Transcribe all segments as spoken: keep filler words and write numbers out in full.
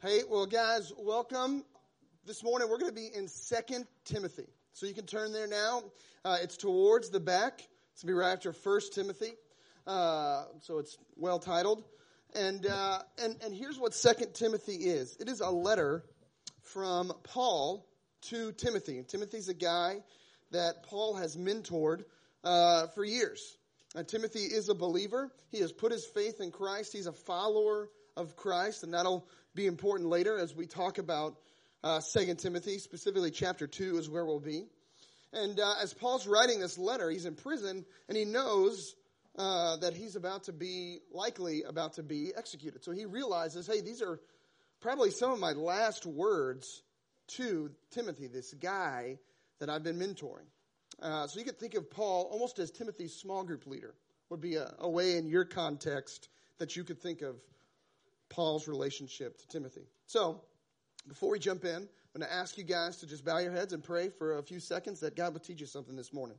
Hey, well, guys, welcome. This morning we're going to be in Second Timothy. So you can turn there now. Uh, it's towards the back. It's going to be right after First Timothy. Uh, so it's well titled. And, uh, and and here's what Second Timothy is. It is a letter from Paul to Timothy. And Timothy's a guy that Paul has mentored uh, for years. Uh, Timothy is a believer. He has put his faith in Christ. He's a follower of Christ, and that'll be important later as we talk about uh, Second Timothy, specifically chapter two is where we'll be. And uh, as Paul's writing this letter, he's in prison, and he knows uh, that he's about to be, likely about to be executed. So he realizes, hey, these are probably some of my last words to Timothy, this guy that I've been mentoring. Uh, so you could think of Paul almost as Timothy's small group leader, would be a, a way in your context that you could think of Paul's relationship to Timothy. So, before we jump in, I'm going to ask you guys to just bow your heads and pray for a few seconds that God will teach you something this morning.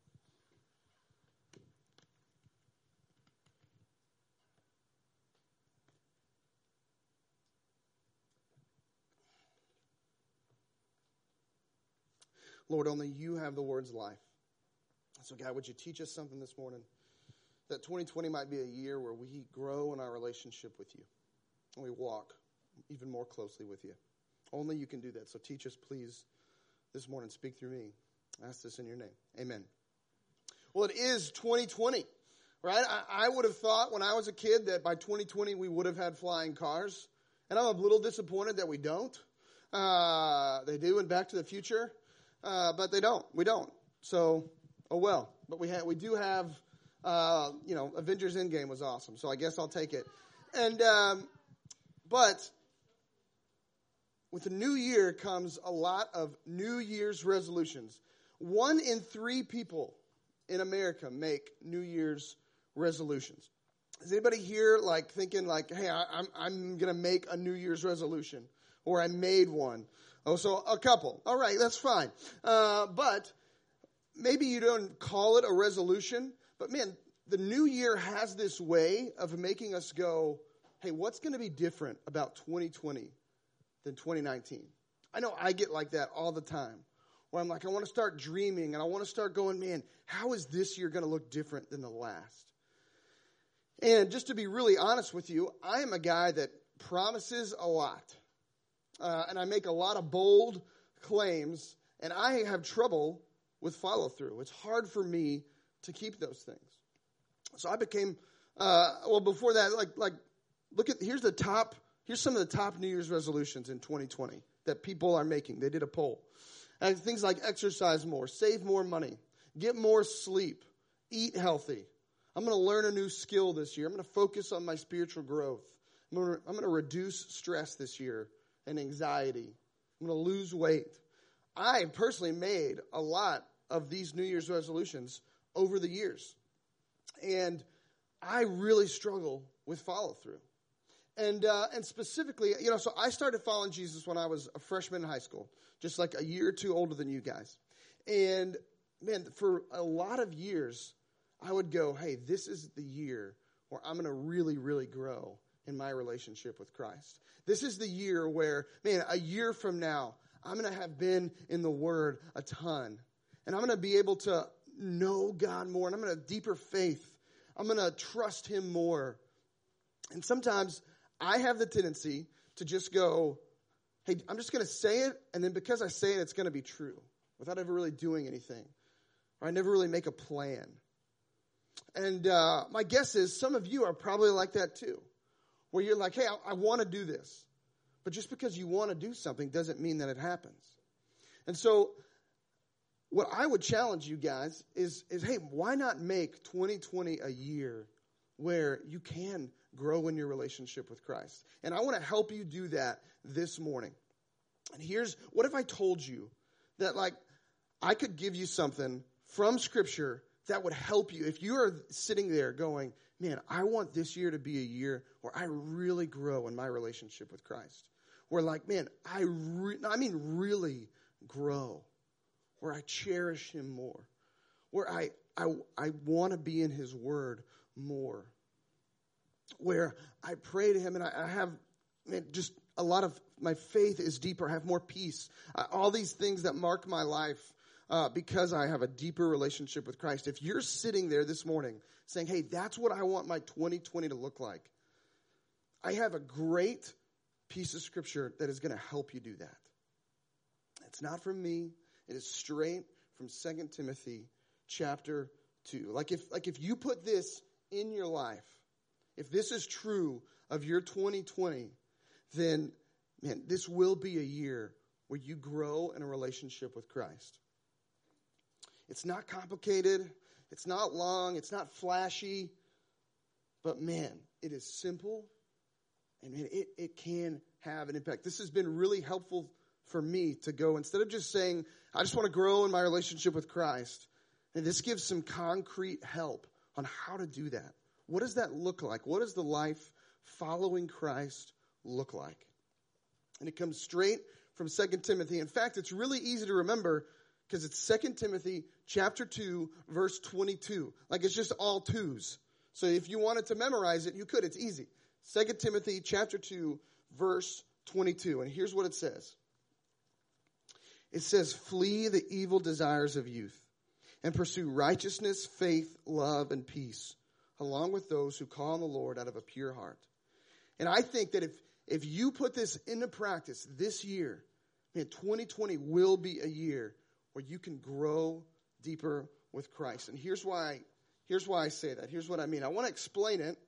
Lord, only you have the words life. So, God, would you teach us something this morning? That twenty twenty might be a year where we grow in our relationship with you. And we walk even more closely with you. Only you can do that. So teach us, please, this morning. Speak through me. I ask this in your name. Amen. Well, it is twenty twenty, right? I, I would have thought when I was a kid that by twenty twenty we would have had flying cars. And I'm a little disappointed that we don't. Uh, they do in Back to the Future, uh, but they don't. We don't. So, oh well. But we ha- we do have, uh, you know, Avengers Endgame was awesome. So I guess I'll take it. And um, but with the new year comes a lot of New Year's resolutions. One in three people in America make New Year's resolutions. Is anybody here like thinking like, hey, I, I'm I'm gonna make a New Year's resolution, or I made one? Oh, so a couple. All right, that's fine. Uh, but maybe you don't call it a resolution. But man, the new year has this way of making us go, hey, what's going to be different about twenty twenty than twenty nineteen? I know I get like that all the time, where I'm like, I want to start dreaming, and I want to start going, man, how is this year going to look different than the last? And just to be really honest with you, I am a guy that promises a lot, uh, and I make a lot of bold claims, and I have trouble with follow-through. It's hard for me to keep those things. So I became, uh, well, before that, like, like, look at, here's the top, here's some of the top New Year's resolutions in twenty twenty that people are making. They did a poll. And things like exercise more, save more money, get more sleep, eat healthy. I'm going to learn a new skill this year. I'm going to focus on my spiritual growth. I'm going to, I'm going to reduce stress this year and anxiety. I'm going to lose weight. I personally made a lot of these New Year's resolutions over the years. And I really struggle with follow-through. And uh, and specifically, you know, so I started following Jesus when I was a freshman in high school, just like a year or two older than you guys. And, man, for a lot of years, I would go, hey, this is the year where I'm going to really, really grow in my relationship with Christ. This is the year where, man, a year from now, I'm going to have been in the Word a ton. And I'm going to be able to know God more, and I'm going to have deeper faith. I'm going to trust Him more. And sometimes I have the tendency to just go, hey, I'm just going to say it, and then because I say it, it's going to be true, without ever really doing anything. Or I never really make a plan. And uh, my guess is some of you are probably like that too, where you're like, hey, I, I want to do this. But just because you want to do something doesn't mean that it happens. And so what I would challenge you guys is, is, hey, why not make twenty twenty a year where you can grow in your relationship with Christ? And I want to help you do that this morning. And here's, what if I told you that, like, I could give you something from Scripture that would help you if you are sitting there going, man, I want this year to be a year where I really grow in my relationship with Christ. Where, like, man, I, re- I mean really grow. Where I cherish Him more. Where I, I, I want to be in His Word more. Where I pray to Him and I, I have man, just a lot of my faith is deeper. I have more peace. Uh, all these things that mark my life uh, because I have a deeper relationship with Christ. If you're sitting there this morning saying, hey, that's what I want my twenty twenty to look like, I have a great piece of scripture that is going to help you do that. It's not from me. It is straight from Second Timothy chapter two. Like if, like if you put this in your life, if this is true of your twenty twenty, then, man, this will be a year where you grow in a relationship with Christ. It's not complicated. It's not long. It's not flashy. But, man, it is simple. And, man, it, it can have an impact. This has been really helpful for me to go, instead of just saying, I just want to grow in my relationship with Christ, and this gives some concrete help on how to do that. What does that look like? What does the life following Christ look like? And it comes straight from Second Timothy. In fact, it's really easy to remember because it's Second Timothy chapter two, verse twenty-two. Like it's just all twos. So if you wanted to memorize it, you could. It's easy. Second Timothy chapter two, verse twenty-two. And here's what it says. It says, flee the evil desires of youth and pursue righteousness, faith, love, and peace, along with those who call on the Lord out of a pure heart. And I think that if, if you put this into practice this year, man, twenty twenty will be a year where you can grow deeper with Christ. And here's why, here's why I say that. Here's what I mean. I want to explain it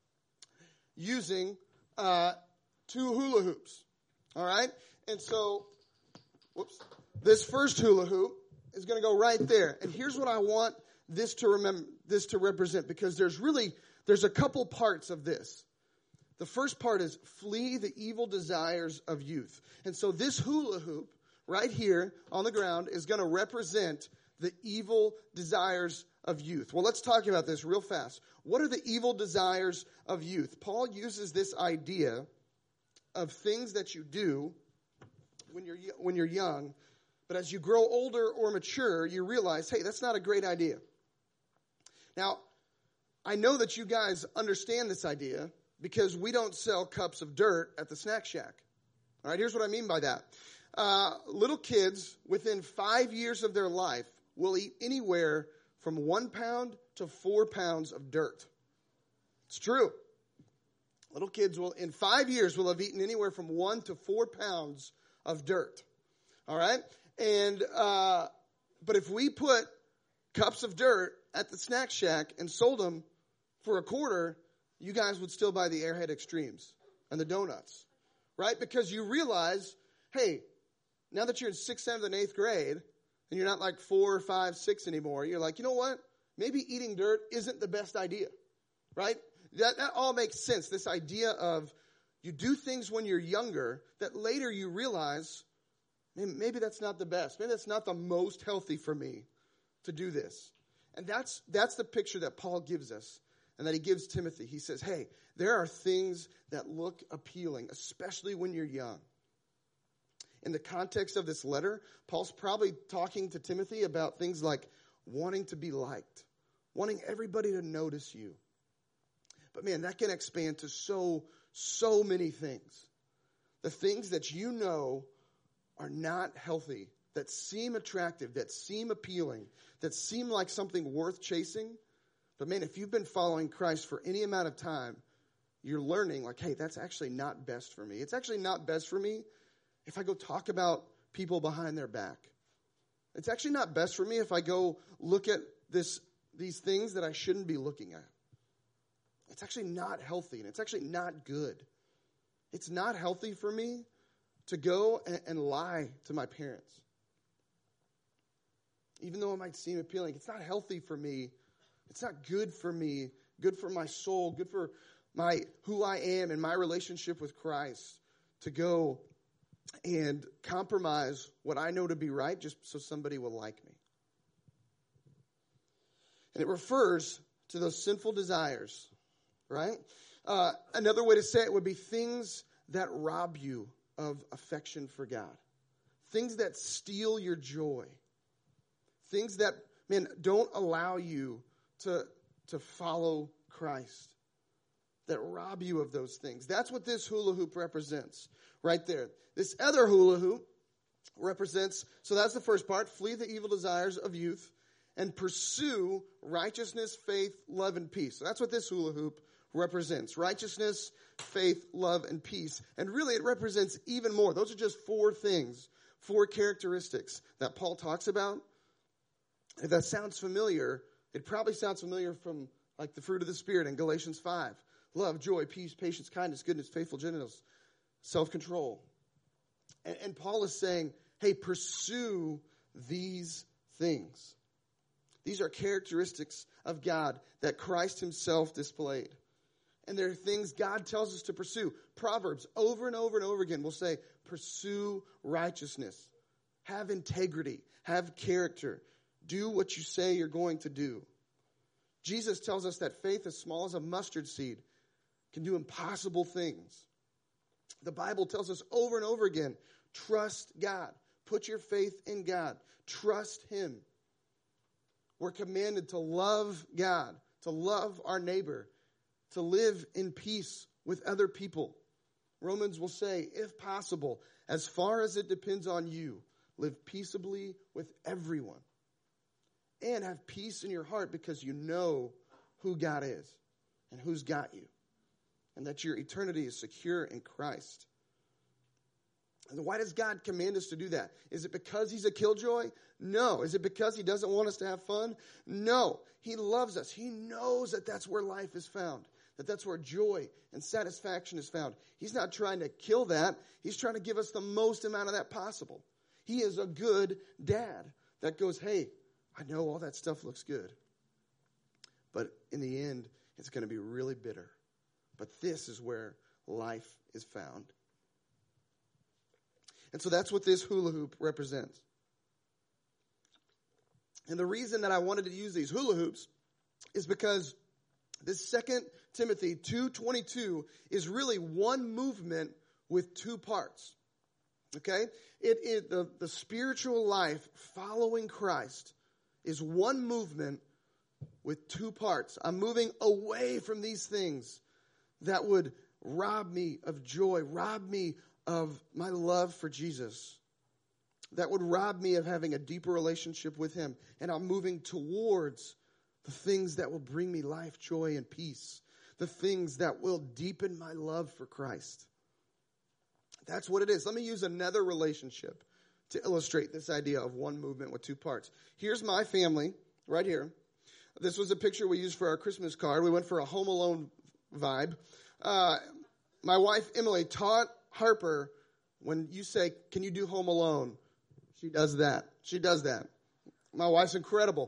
using uh, two hula hoops. All right? And so, whoops, this first hula hoop is going to go right there. And here's what I want this to remember, this to represent, because there's really, there's a couple parts of this. The first part is flee the evil desires of youth. And so this hula hoop right here on the ground is going to represent the evil desires of youth. Well, let's talk about this real fast. What are the evil desires of youth? Paul uses this idea of things that you do when you're when you're young, but as you grow older or mature, you realize, hey, that's not a great idea. Now, I know that you guys understand this idea because we don't sell cups of dirt at the snack shack. All right, here's what I mean by that. Uh, little kids within five years of their life will eat anywhere from one pound to four pounds of dirt. It's true. Little kids will, in five years, will have eaten anywhere from one to four pounds of dirt. All right? And, uh, but if we put cups of dirt at the snack shack and sold them for a quarter, you guys would still buy the Airhead Extremes and the donuts. Right? Because you realize, hey, now that you're in sixth, seventh, and eighth grade, and you're not like four, five, six anymore, you're like, you know what? Maybe eating dirt isn't the best idea. Right? That, that all makes sense. This idea of you do things when you're younger that later you realize, maybe that's not the best. Maybe that's not the most healthy for me to do this. And that's that's the picture that Paul gives us and that he gives Timothy. He says, hey, there are things that look appealing, especially when you're young. In the context of this letter, Paul's probably talking to Timothy about things like wanting to be liked, wanting everybody to notice you. But man, that can expand to so, so many things. The things that you know are not healthy, that seem attractive, that seem appealing, that seem like something worth chasing. But man, if you've been following Christ for any amount of time, you're learning like, hey, that's actually not best for me. It's actually not best for me if I go talk about people behind their back. It's actually not best for me if I go look at this these things that I shouldn't be looking at. It's actually not healthy, and it's actually not good. It's not healthy for me to go and, and lie to my parents. Even though it might seem appealing, it's not healthy for me. It's not good for me, good for my soul, good for my who I am and my relationship with Christ to go and compromise what I know to be right just so somebody will like me. And it refers to those sinful desires, right? Uh, another way to say it would be things that rob you of affection for God. Things that steal your joy. Things that, man, don't allow you to, to follow Christ. that rob you of those things. That's what this hula hoop represents right there. This other hula hoop represents, so that's the first part, flee the evil desires of youth and pursue righteousness, faith, love, and peace. So that's what this hula hoop represents. Righteousness, faith, love, and peace. And really it represents even more. Those are just four things, four characteristics that Paul talks about. If that sounds familiar, it probably sounds familiar from like the fruit of the Spirit in Galatians five. Love, joy, peace, patience, kindness, goodness, faithful, gentleness, self-control. And, and Paul is saying, hey, pursue these things. These are characteristics of God that Christ himself displayed. And they're things God tells us to pursue. Proverbs over and over and over again will say, pursue righteousness. Have integrity. Have character. Do what you say you're going to do. Jesus tells us that faith as small as a mustard seed can do impossible things. The Bible tells us over and over again, trust God. Put your faith in God. Trust him. We're commanded to love God, to love our neighbor, to live in peace with other people. Romans will say, if possible, as far as it depends on you, live peaceably with everyone. And have peace in your heart because you know who God is and who's got you. And that your eternity is secure in Christ. And why does God command us to do that? Is it because he's a killjoy? No. Is it because he doesn't want us to have fun? No. He loves us. He knows that that's where life is found. That that's where joy and satisfaction is found. He's not trying to kill that. He's trying to give us the most amount of that possible. He is a good dad that goes, hey, I know all that stuff looks good. But in the end, it's going to be really bitter. But this is where life is found. And so that's what this hula hoop represents. And the reason that I wanted to use these hula hoops is because this Second Timothy two twenty-two is really one movement with two parts. Okay? It, it the, the spiritual life following Christ is one movement with two parts. I'm moving away from these things that would rob me of joy, rob me of my love for Jesus, that would rob me of having a deeper relationship with him. And I'm moving towards the things that will bring me life, joy, and peace, the things that will deepen my love for Christ. That's what it is. Let me use another relationship to illustrate this idea of one movement with two parts. Here's my family right here. This was a picture we used for our Christmas card. We went for a Home Alone vibe. Uh, my wife, Emily, taught Harper, when you say, can you do Home Alone? She does that. She does that. My wife's incredible.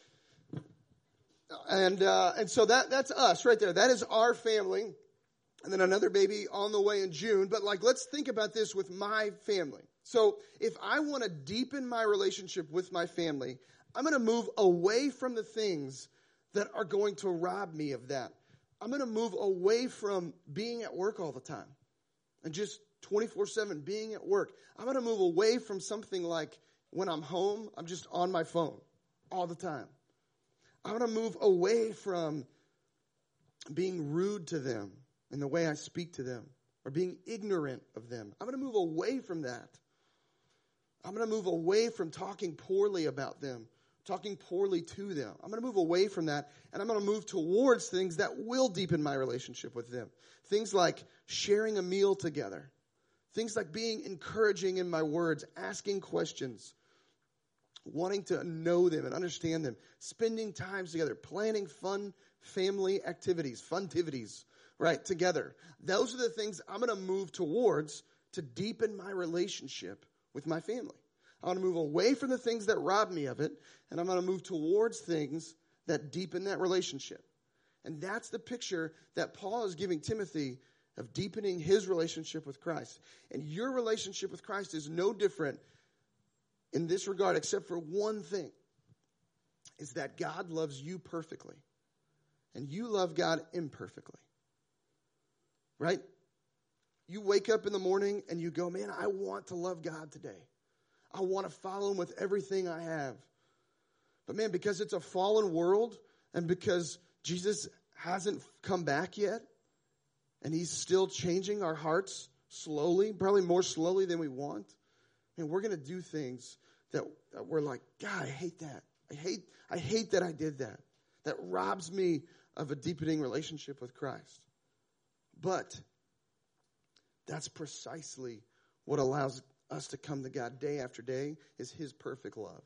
And uh, and so that that's us right there. That is our family. And then another baby on the way in June. But like, let's think about this with my family. So if I want to deepen my relationship with my family, I'm going to move away from the things that are going to rob me of that. I'm going to move away from being at work all the time and just twenty-four seven being at work. I'm going to move away from something like when I'm home, I'm just on my phone all the time. I'm going to move away from being rude to them in the way I speak to them or being ignorant of them. I'm going to move away from that. I'm going to move away from talking poorly about them, talking poorly to them. I'm going to move away from that, and I'm going to move towards things that will deepen my relationship with them. Things like sharing a meal together. Things like being encouraging in my words, asking questions, wanting to know them and understand them, spending times together, planning fun family activities, funtivities, right, together. Those are the things I'm going to move towards to deepen my relationship with my family. I want to move away from the things that rob me of it, and I'm going to move towards things that deepen that relationship. And that's the picture that Paul is giving Timothy of deepening his relationship with Christ. And your relationship with Christ is no different in this regard, except for one thing, is that God loves you perfectly, and you love God imperfectly. Right? You wake up in the morning and you go, man, I want to love God today. I want to follow him with everything I have. But man, because it's a fallen world and because Jesus hasn't come back yet, And he's still changing our hearts slowly, probably more slowly than we want. And we're going to do things that, that we're like, God, I hate that. I hate, I hate that I did that. That robs me of a deepening relationship with Christ. But that's precisely what allows us to come to God day after day, is his perfect love.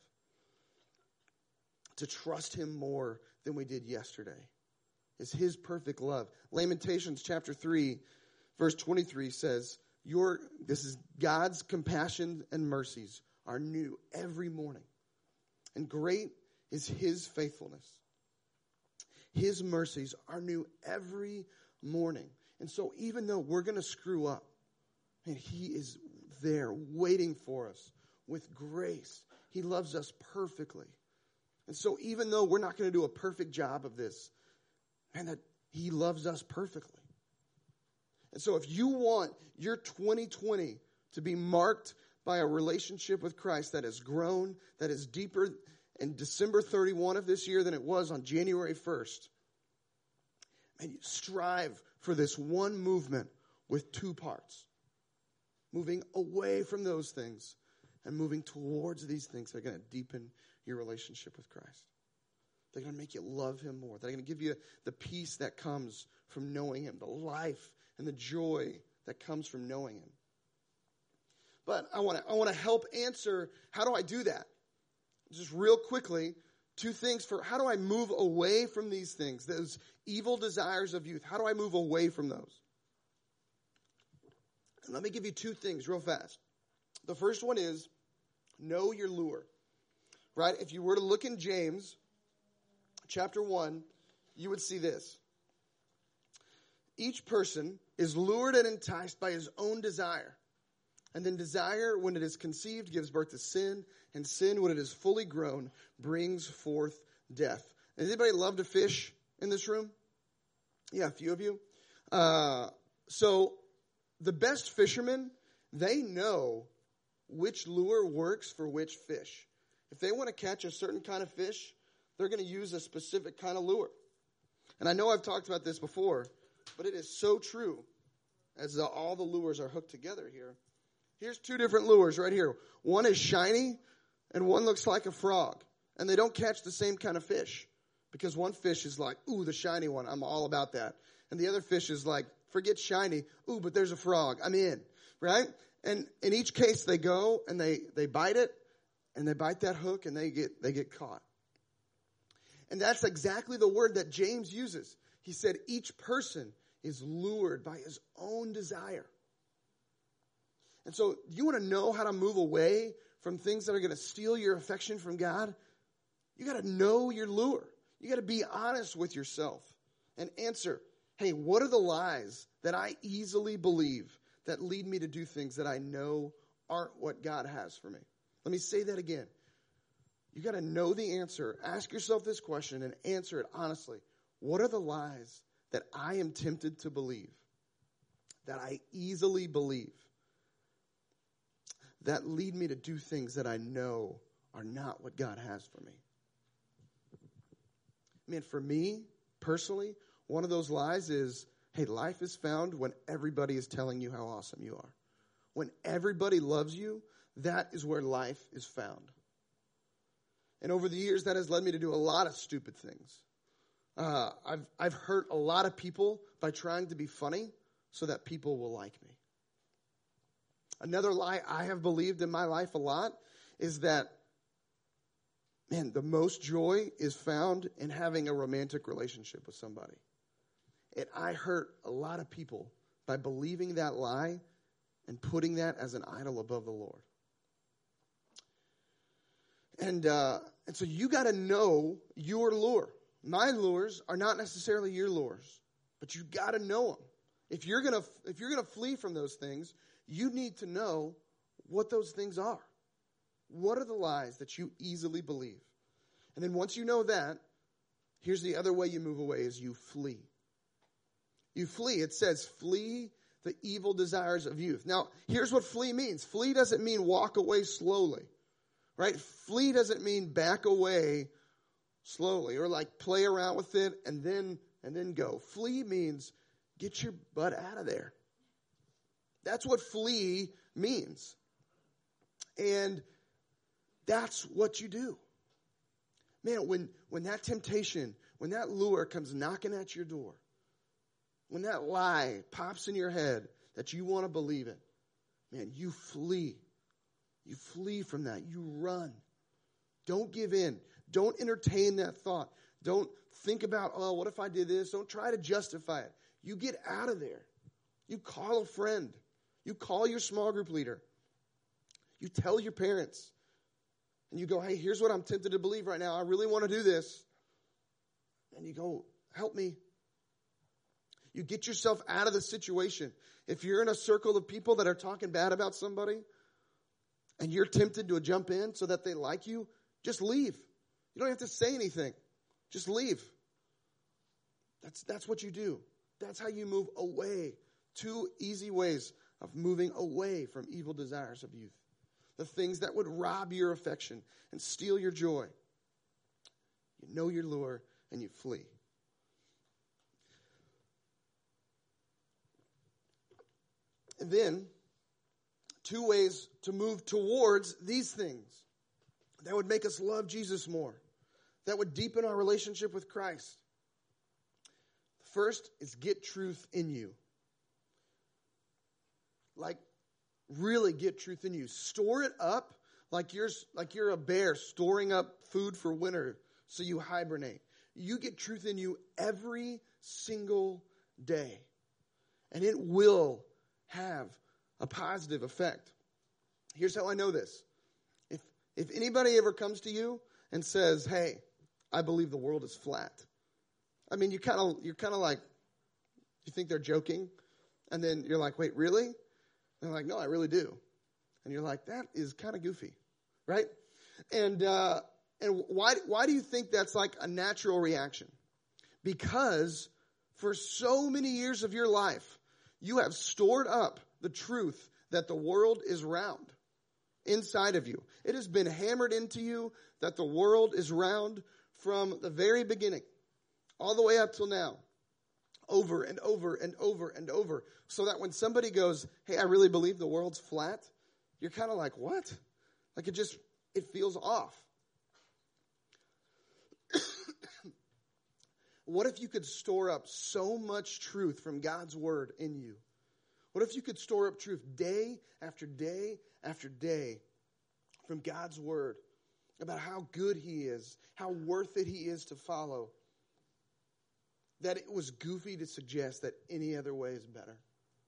To trust him more than we did yesterday is his perfect love. Lamentations chapter three, verse twenty-three says, Your this is God's compassion and mercies are new every morning. And great is his faithfulness. His mercies are new every morning. And so even though we're going to screw up, and he is there waiting for us with grace. He loves us perfectly. And so even though we're not going to do a perfect job of this, man, that he loves us perfectly. And so if you want your twenty twenty to be marked by a relationship with Christ that has grown, that is deeper in December thirty-first of this year than it was on January first, and you strive for this one movement with two parts. Moving away from those things and moving towards these things that are going to deepen your relationship with Christ. They're going to make you love him more. They're going to give you the peace that comes from knowing him, the life and the joy that comes from knowing him. But I want to I want to help answer, how do I do that? Just real quickly, two things for how do I move away from these things, those evil desires of youth? How do I move away from those? And let me give you two things real fast. The first one is know your lure. Right? If you were to look in James chapter one, you would see this. Each person is lured and enticed by his own desire. And then desire, when it is conceived, gives birth to sin. And sin, when it is fully grown, brings forth death. Does anybody love to fish in this room? Yeah, a few of you. Uh, so the best fishermen, they know which lure works for which fish. If they want to catch a certain kind of fish, they're going to use a specific kind of lure. And I know I've talked about this before, but it is so true as the, all the lures are hooked together here. Here's two different lures right here. One is shiny and one looks like a frog. And they don't catch the same kind of fish because one fish is like, ooh, the shiny one, I'm all about that. And the other fish is like, forget shiny, ooh, but there's a frog, I'm in, right? And in each case they go and they, they bite it and they bite that hook and they get they get caught. And that's exactly the word that James uses. He said each person is lured by his own desire. And so you want to know how to move away from things that are going to steal your affection from God? You got to know your lure. You got to be honest with yourself and answer, hey, what are the lies that I easily believe that lead me to do things that I know aren't what God has for me? Let me say that again. You got to know the answer. Ask yourself this question and answer it honestly. What are the lies that I am tempted to believe, that I easily believe, that lead me to do things that I know are not what God has for me? Man, for me, personally, one of those lies is, hey, life is found when everybody is telling you how awesome you are. When everybody loves you, that is where life is found. And over the years, that has led me to do a lot of stupid things. Uh, I've I've hurt a lot of people by trying to be funny so that people will like me. Another lie I have believed in my life a lot is that, man, the most joy is found in having a romantic relationship with somebody. And I hurt a lot of people by believing that lie and putting that as an idol above the Lord. And uh, and so you got to know your lure. My lures are not necessarily your lures, but you got to know them. If you're gonna if you're gonna flee from those things, you need to know what those things are. What are the lies that you easily believe? And then once you know that, here's the other way you move away: is you flee. You flee. It says, flee the evil desires of youth. Now, here's what flee means. Flee doesn't mean walk away slowly, right? Flee doesn't mean back away slowly or like play around with it and then and then go. Flee means get your butt out of there. That's what flee means. And that's what you do. Man, when, when that temptation, when that lure comes knocking at your door, when that lie pops in your head that you want to believe it, man, you flee. You flee from that. You run. Don't give in. Don't entertain that thought. Don't think about, oh, what if I did this? Don't try to justify it. You get out of there. You call a friend. You call your small group leader. You tell your parents. And you go, hey, here's what I'm tempted to believe right now. I really want to do this. And you go, help me. You get yourself out of the situation. If you're in a circle of people that are talking bad about somebody and you're tempted to jump in so that they like you, just leave. You don't have to say anything. Just leave. That's, that's what you do. That's how you move away. Two easy ways of moving away from evil desires of youth. The things that would rob your affection and steal your joy. You know your lure and you flee. And then, two ways to move towards these things that would make us love Jesus more, that would deepen our relationship with Christ. First is get truth in you. Like, really get truth in you. Store it up like you're, like you're a bear storing up food for winter so you hibernate. You get truth in you every single day. And it will have a positive effect. Here's how I know this. If if anybody ever comes to you and says, hey, I believe the world is flat. I mean, you kind of you're kind of like, you think they're joking, and then you're like, wait, really? And they're like, no, I really do. And you're like, that is kind of goofy, right? And uh, and why why do you think that's like a natural reaction? Because for so many years of your life, you have stored up the truth that the world is round inside of you. It has been hammered into you that the world is round from the very beginning, all the way up till now, over and over and over and over, so that when somebody goes, hey, I really believe the world's flat, you're kind of like, what? Like it just, it feels off. What if you could store up so much truth from God's word in you? What if you could store up truth day after day after day from God's word about how good he is, how worth it he is to follow, that it was goofy to suggest that any other way is better?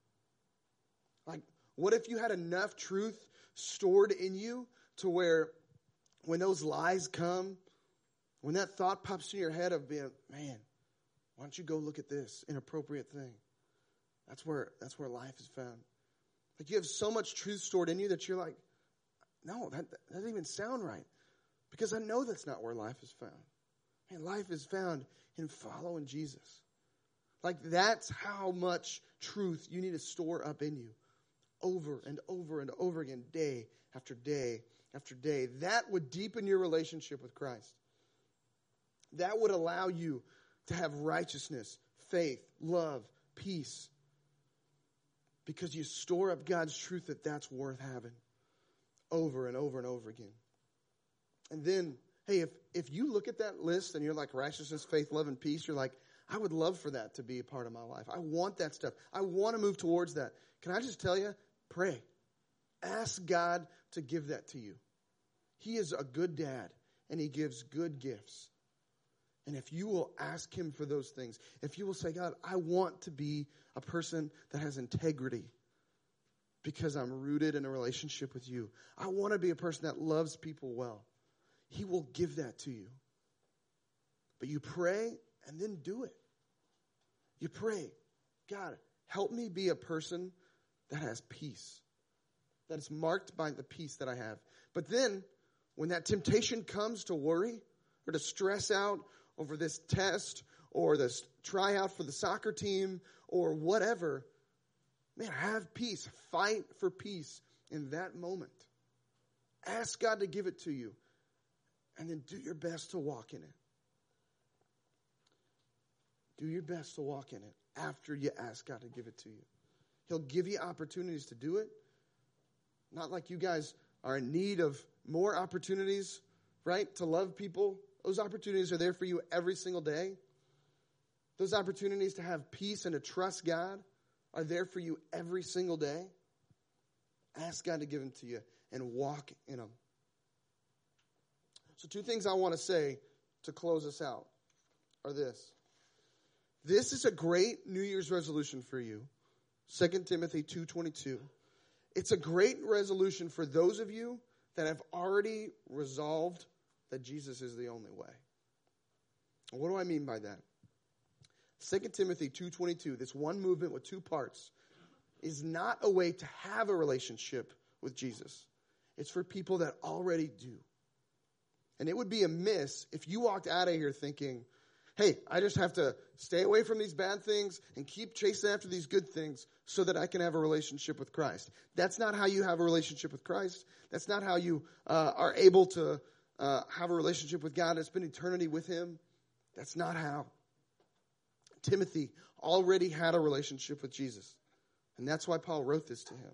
Like, what if you had enough truth stored in you to where when those lies come, when that thought pops in your head of being, man, why don't you go look at this inappropriate thing? That's where that's where life is found. Like you have so much truth stored in you that you're like, no, that, that doesn't even sound right. Because I know that's not where life is found. Man, life is found in following Jesus. Like that's how much truth you need to store up in you. Over and over and over again, day after day after day. That would deepen your relationship with Christ. That would allow you to have righteousness, faith, love, peace. Because you store up God's truth that that's worth having over and over and over again. And then, hey, if, if you look at that list and you're like righteousness, faith, love, and peace, you're like, I would love for that to be a part of my life. I want that stuff. I want to move towards that. Can I just tell you, pray. Ask God to give that to you. He is a good dad, and he gives good gifts. And if you will ask him for those things, if you will say, God, I want to be a person that has integrity because I'm rooted in a relationship with you. I want to be a person that loves people well. He will give that to you. But you pray and then do it. You pray, God, help me be a person that has peace, that is marked by the peace that I have. But then when that temptation comes to worry or to stress out over this test or this tryout for the soccer team or whatever, man, have peace. Fight for peace in that moment. Ask God to give it to you. And then do your best to walk in it. Do your best to walk in it. after you ask God to give it to you. He'll give you opportunities to do it. Not like you guys are in need of more opportunities, right, to love people. Those opportunities are there for you every single day. Those opportunities to have peace and to trust God are there for you every single day. Ask God to give them to you and walk in them. So two things I want to say to close us out are this. This is a great New Year's resolution for you. Second Timothy two twenty-two. It's a great resolution for those of you that have already resolved that Jesus is the only way. And what do I mean by that? Second Timothy two twenty-two, this one movement with two parts, is not a way to have a relationship with Jesus. It's for people that already do. And it would be amiss if you walked out of here thinking, hey, I just have to stay away from these bad things and keep chasing after these good things so that I can have a relationship with Christ. That's not how you have a relationship with Christ. That's not how you uh, are able to uh, have a relationship with God and spend eternity with Him. That's not how. Timothy already had a relationship with Jesus. And that's why Paul wrote this to him.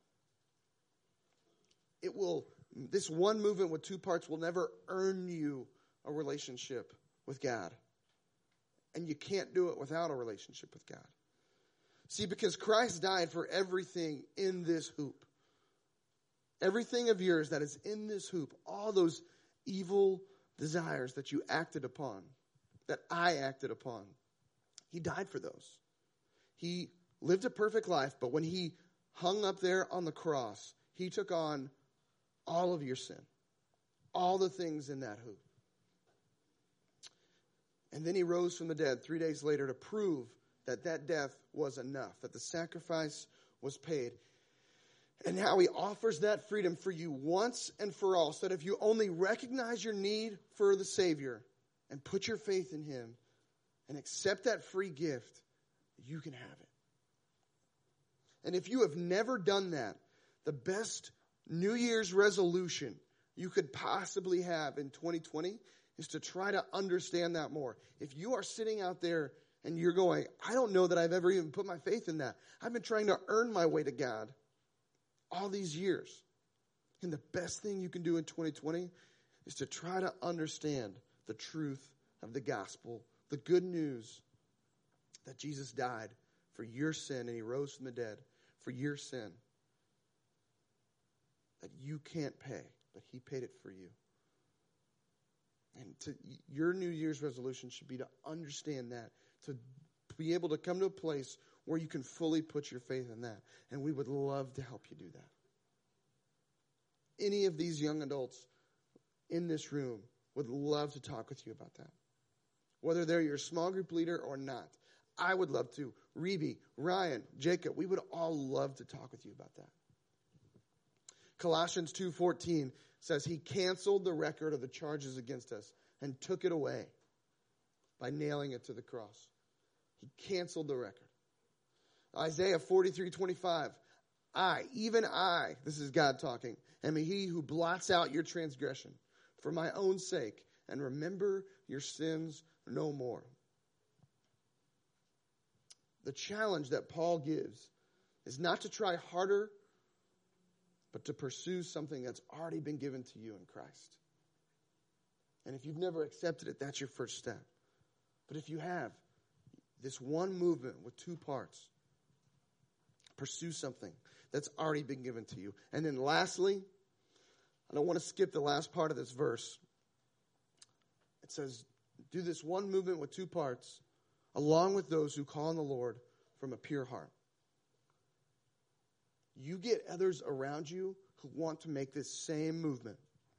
It will, this one movement with two parts will never earn you a relationship with God. And you can't do it without a relationship with God. See, because Christ died for everything in this hoop. Everything of yours that is in this hoop, all those evil desires that you acted upon, that I acted upon, He died for those. He lived a perfect life, but when He hung up there on the cross, He took on all of your sin, all the things in that hoop. And then He rose from the dead three days later to prove that that death was enough, that the sacrifice was paid. And how He offers that freedom for you once and for all, so that if you only recognize your need for the Savior and put your faith in Him and accept that free gift, you can have it. And if you have never done that, the best New Year's resolution you could possibly have in twenty twenty is to try to understand that more. If you are sitting out there and you're going, I don't know that I've ever even put my faith in that. I've been trying to earn my way to God all these years. And the best thing you can do in twenty twenty is to try to understand the truth of the gospel, the good news that Jesus died for your sin and He rose from the dead for your sin that you can't pay, but He paid it for you. And to, your New Year's resolution should be to understand that, to be able to come to a place where you can fully put your faith in that. And we would love to help you do that. Any of these young adults in this room would love to talk with you about that. Whether they're your small group leader or not. I would love to. Reby, Ryan, Jacob, we would all love to talk with you about that. Colossians two fourteen says He canceled the record of the charges against us and took it away by nailing it to the cross. He canceled the record. Isaiah forty-three twenty-five, I, even I, this is God talking, am He who blots out your transgression for my own sake and remember your sins no more. The challenge that Paul gives is not to try harder, but to pursue something that's already been given to you in Christ. And if you've never accepted it, that's your first step. But if you have, this one movement with two parts, pursue something that's already been given to you. And then lastly, I don't want to skip the last part of this verse. It says, do this one movement with two parts, along with those who call on the Lord from a pure heart. You get others around you who want to make this same movement.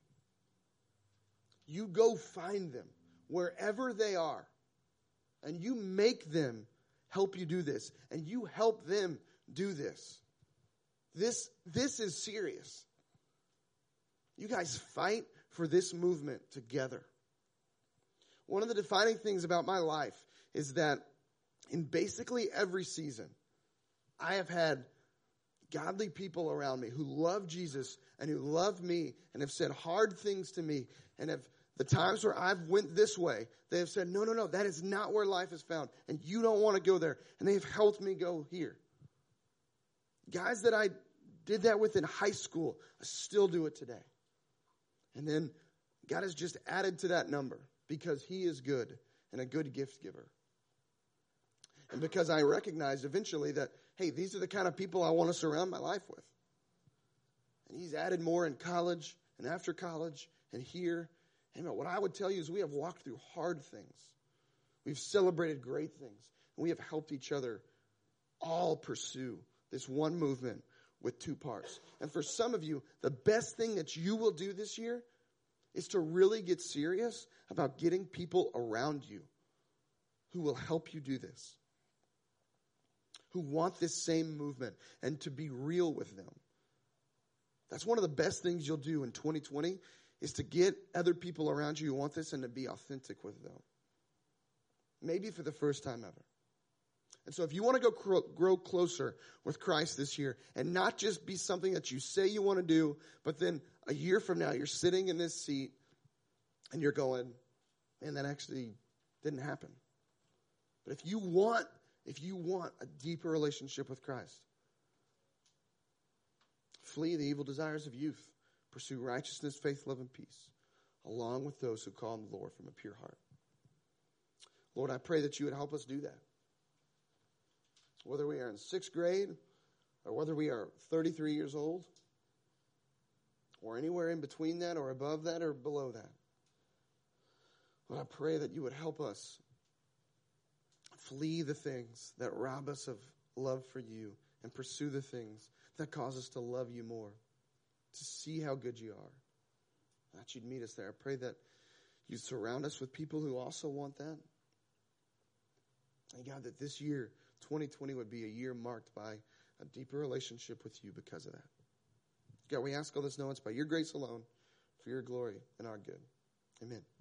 You go find them wherever they are, and you make them help you do this, and you help them do this. This, this is serious. You guys fight for this movement together. One of the defining things about my life is that in basically every season, I have had godly people around me who love Jesus and who love me and have said hard things to me and have The times where I've went this way, they have said, no, no, no, that is not where life is found. And you don't want to go there. And they have helped me go here. Guys that I did that with in high school, I still do it today. And then God has just added to that number because he is good and a good gift giver. And because I recognized eventually that, hey, these are the kind of people I want to surround my life with. And he's added more in college and after college and here. And what I would tell you is we have walked through hard things. We've celebrated great things. And we have helped each other all pursue this one movement with two parts. And for some of you, the best thing that you will do this year is to really get serious about getting people around you who will help you do this, who want this same movement, and to be real with them. That's one of the best things you'll do in twenty twenty is to get other people around you who want this and to be authentic with them. Maybe for the first time ever. And so if you want to go grow closer with Christ this year and not just be something that you say you want to do, but then a year from now you're sitting in this seat and you're going, man, that actually didn't happen. But if you want, if you want a deeper relationship with Christ, flee the evil desires of youth. Pursue righteousness, faith, love, and peace, along with those who call on the Lord from a pure heart. Lord, I pray that you would help us do that. Whether we are in sixth grade, or whether we are thirty-three years old, or anywhere in between that, or above that, or below that. Lord, I pray that you would help us flee the things that rob us of love for you, and pursue the things that cause us to love you more, to see how good you are. That you'd meet us there. I pray that you'd surround us with people who also want that. And God, that this year, twenty twenty, would be a year marked by a deeper relationship with you because of that. God, we ask all this knowledge by your grace alone, for your glory and our good. Amen.